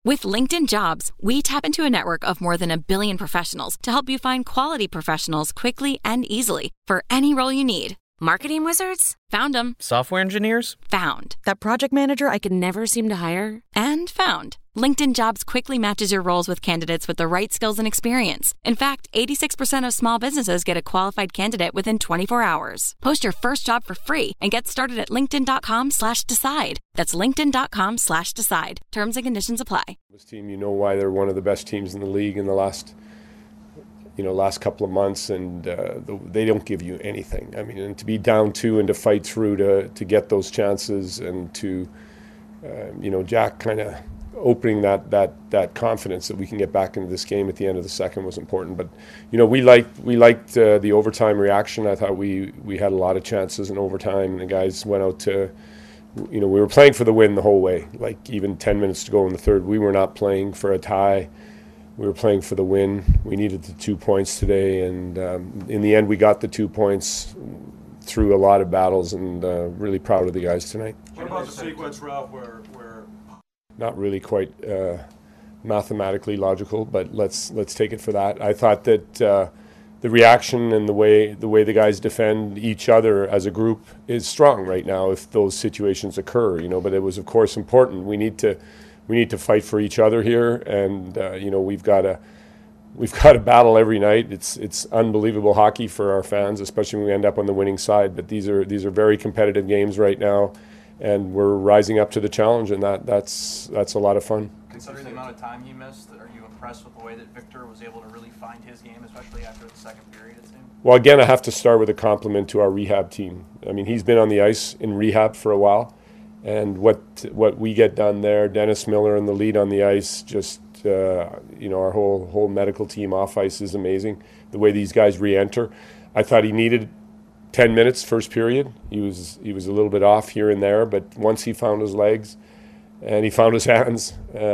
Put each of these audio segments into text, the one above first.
With LinkedIn Jobs, we tap into a network of more than 1 billion professionals to help you find quality professionals quickly and easily for any role you need. Marketing wizards? Found them. Software engineers? Found. That project manager I could never seem to hire? And found. LinkedIn Jobs quickly matches your roles with candidates with the right skills and experience. In fact, 86% of small businesses get a qualified candidate within 24 hours. Post your first job for free and get started at linkedin.com/decide. That's linkedin.com/decide. Terms and conditions apply. This team, you know why they're one of the best teams in the league in the last couple of months, and they don't give you anything. I mean, and to be down 2 and to fight through to get those chances, and to, Jack kind of opening that confidence that we can get back into this game at the end of the second was important. But we liked the overtime reaction. I thought we had a lot of chances in overtime, and the guys went out to, we were playing for the win the whole way. Like, even 10 minutes to go in the third, we were not playing for a tie. We were playing for the win. We needed the 2 points today, and in the end we got the 2 points through a lot of battles, and really proud of the guys tonight. What about the sequence, Ralph, where not really quite mathematically logical, but let's take it for that. I thought that the reaction and the way the guys defend each other as a group is strong right now if those situations occur, but it was of course important. We need to fight for each other here, and we've got to battle every night. It's unbelievable hockey for our fans, especially when we end up on the winning side. But these are very competitive games right now, and we're rising up to the challenge, and that's a lot of fun. Considering the amount of time he missed, are you impressed with the way that Victor was able to really find his game, especially after the second period, it seemed? Well, again, I have to start with a compliment to our rehab team. I mean, he's been on the ice in rehab for a while. And what we get done there, Dennis Miller in the lead on the ice, just our whole medical team off ice is amazing. The way these guys re-enter, I thought he needed 10 minutes first period. He was a little bit off here and there, but once he found his legs and he found his hands,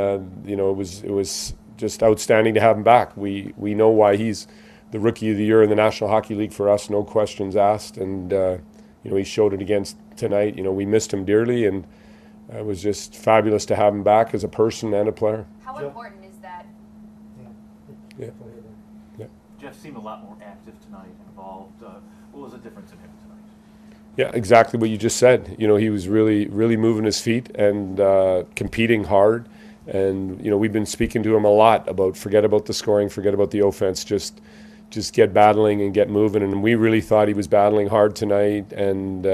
it was just outstanding to have him back. We know why he's the Rookie of the Year in the National Hockey League for us, no questions asked, and he showed it against tonight. We missed him dearly, and it was just fabulous to have him back as a person and a player. How important is that? Yeah. Jeff seemed a lot more active tonight, involved. What was the difference in him tonight? Yeah, exactly what you just said. He was really, really moving his feet and competing hard. And we've been speaking to him a lot about forget about the scoring, forget about the offense, just get battling and get moving. And we really thought he was battling hard tonight, and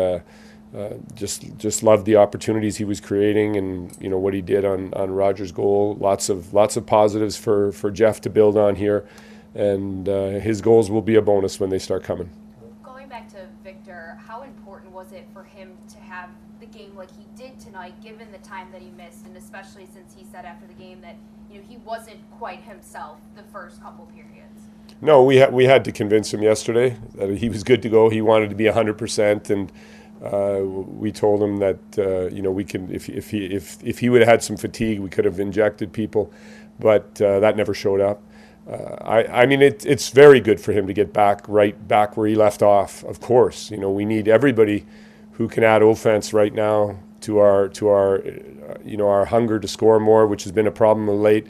just loved the opportunities he was creating, and what he did on Roger's goal. Lots of positives for Jeff to build on here, and his goals will be a bonus when they start coming. Going back to Victor, how important was it for him to have the game like he did tonight, given the time that he missed, and especially since he said after the game that he wasn't quite himself the first couple periods? No, we had to convince him yesterday that he was good to go. He wanted to be 100%, and we told him that we can if he would have had some fatigue, we could have injected people, but that never showed up. I mean, it's very good for him to get right back where he left off. Of course, we need everybody who can add offense right now to our hunger to score more, which has been a problem of late.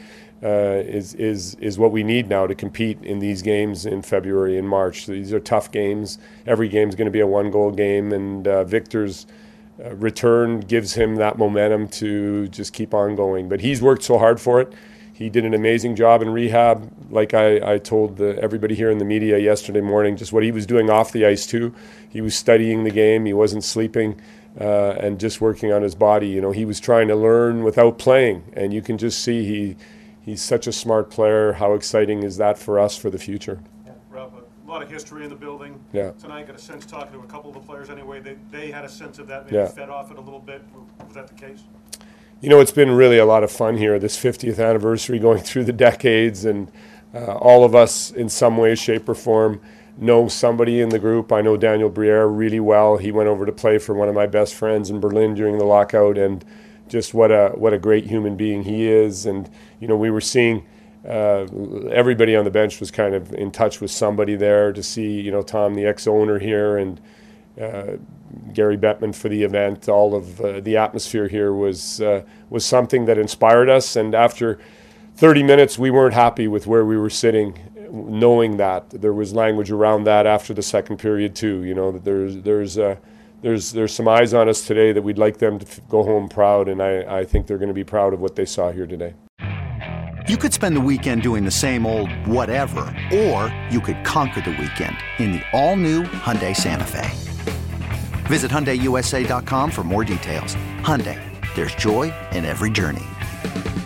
Is what we need now to compete in these games in February and March. These are tough games. Every game is going to be a one-goal game, and Victor's return gives him that momentum to just keep on going. But he's worked so hard for it. He did an amazing job in rehab. Like I told everybody here in the media yesterday morning, just what he was doing off the ice too. He was studying the game. He wasn't sleeping. And just working on his body. He was trying to learn without playing, and you can just see he's such a smart player. How exciting is that for us for the future? Yeah. Ralph, a lot of history in the building. Yeah. Tonight, got a sense talking to a couple of the players anyway. They had a sense of that. Maybe fed off it a little bit. Was that the case? It's been really a lot of fun here. This 50th anniversary, going through the decades, and all of us in some way, shape, or form know somebody in the group. I know Daniel Briere really well. He went over to play for one of my best friends in Berlin during the lockout, and just what a great human being he is. And we were seeing everybody on the bench was kind of in touch with somebody there to see Tom, the ex-owner here, and Gary Bettman for the event. All of the atmosphere here was something that inspired us. And after 30 minutes, we weren't happy with where we were sitting, knowing that there was language around that after the second period too. You know, that there's some eyes on us today that we'd like them to go home proud, and I think they're going to be proud of what they saw here today. You could spend the weekend doing the same old whatever, or you could conquer the weekend in the all-new Hyundai Santa Fe. Visit HyundaiUSA.com for more details. Hyundai, there's joy in every journey.